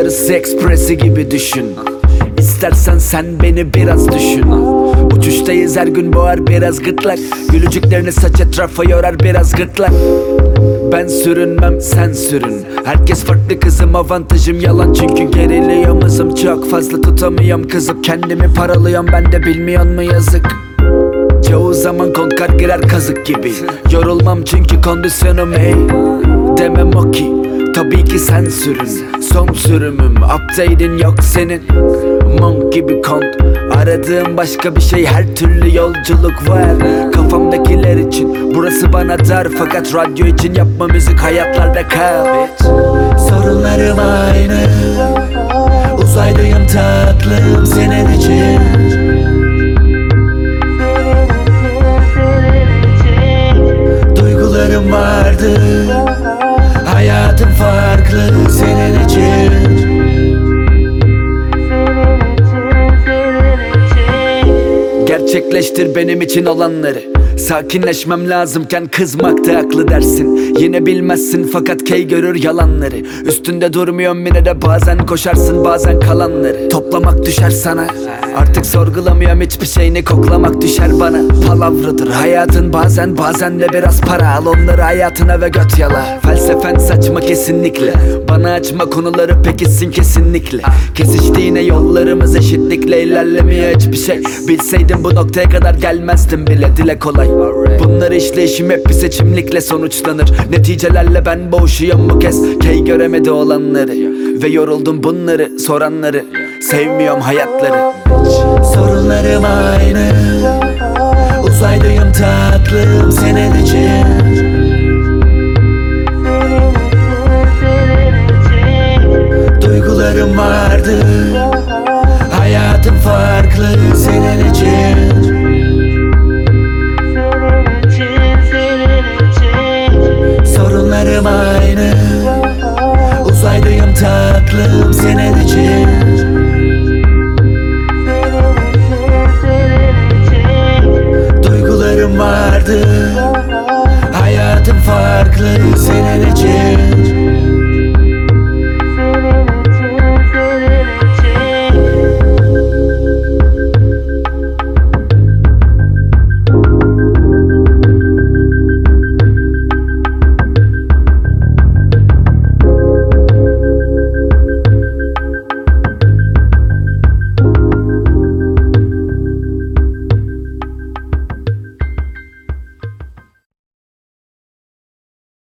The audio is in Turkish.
yarısı ekspresi gibi düşün. İstersen sen beni biraz düşün. Uçuştayız her gün boğar biraz gırtlak. Gülücüklerini saç etrafa yorar biraz gırtlak. Ben sürünmem sen sürün. Herkes farklı kızım, avantajım yalan. Çünkü geriliyorum hızım çok fazla, tutamıyorum kızım. Kendimi paralıyorum, ben de bilmiyor mu yazık. Çoğu zaman konkar girer kazık gibi. Yorulmam çünkü kondisyonum hey. Demem o ki tabii ki sen sürün. Son sürümüm, update'in yok senin. Monk gibi kont, aradığım başka bir şey, her türlü yolculuk var. Kafamdakiler için burası bana dar, fakat radyo için yapma müzik hayatlarda kal. Sorunlarım aynı, uzaydayım tatlım senin için. Duygularım vardı, hayatım farklı senin için. Gerçekleştir benim için olanları. Sakinleşmem lazımken kızmakta haklı dersin. Yine bilmezsin fakat key görür yalanları. Üstünde durmuyorum yine de bazen koşarsın, bazen kalanları. Toplamak düşer sana, artık sorgulamıyorum hiçbir şeyini, koklamak düşer bana. Palavradır hayatın bazen de biraz para al, onları hayatına ve göt yala. Felsefen saçma kesinlikle, bana açma konuları pekişsin kesinlikle. Kesişti yine yollarımız, eşitlikle ilerlemeye hiçbir şey. Bilseydim bu noktaya kadar gelmezdim bile, dile kolay. Bunları işleyişim hep bir seçimlikle sonuçlanır. Neticelerle ben boğuşuyorum bu kez. Key göremedi olanları ve yoruldum bunları soranları. Sevmiyorum hayatları. Sorunlarım aynı, uzaydayım tatlım senin için. Duygularım vardı, hayatım farklı senin için.